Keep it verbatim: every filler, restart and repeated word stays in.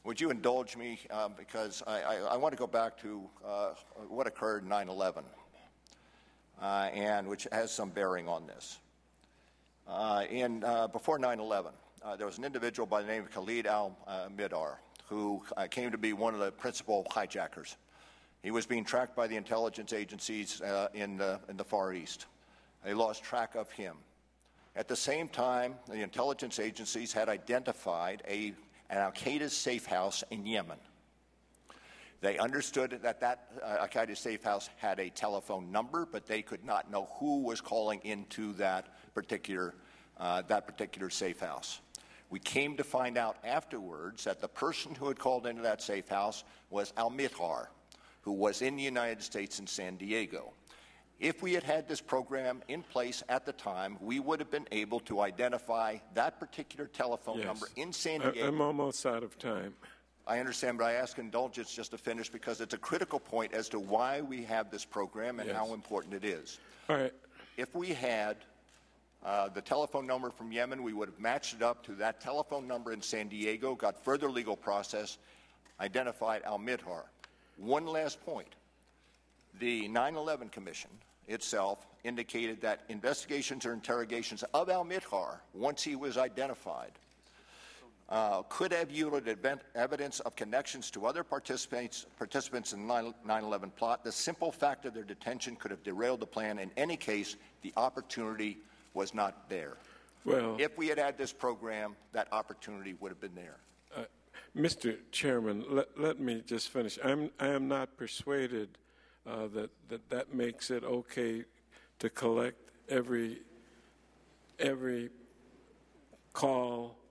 Would you indulge me, um, because I, I, I want to go back to uh, what occurred in nine eleven, uh, and which has some bearing on this. Uh, in, uh, before nine eleven, uh, there was an individual by the name of Khalid al-Mihdhar who uh, came to be one of the principal hijackers. He was being tracked by the intelligence agencies uh, in, the, in the Far East. They lost track of him. At the same time, the intelligence agencies had identified a an al-Qaeda safe house in Yemen. They understood that that uh, al-Qaeda safe house had a telephone number, but they could not know who was calling into that particular, uh, that particular safe house. We came to find out afterwards that the person who had called into that safe house was al-Mihdhar, who was in the United States in San Diego. If we had had this program in place at the time, we would have been able to identify that particular telephone yes. number in San Diego. I'm almost out of time. I understand, but I ask indulgence just to finish because it's a critical point as to why we have this program and yes. how important it is. All right. If we had uh, the telephone number from Yemen, we would have matched it up to that telephone number in San Diego, got further legal process, identified al-Mihdhar. One last point. The nine eleven Commission itself indicated that investigations or interrogations of al-Mihdhar, once he was identified, uh, could have yielded event, evidence of connections to other participants, participants in the nine eleven plot. The simple fact of their detention could have derailed the plan. In any case, the opportunity was not there. Well, if we had had this program, that opportunity would have been there. Uh, Mister Chairman, let, let me just finish. I'm, I am not persuaded Uh, that, that that makes it okay to collect every every call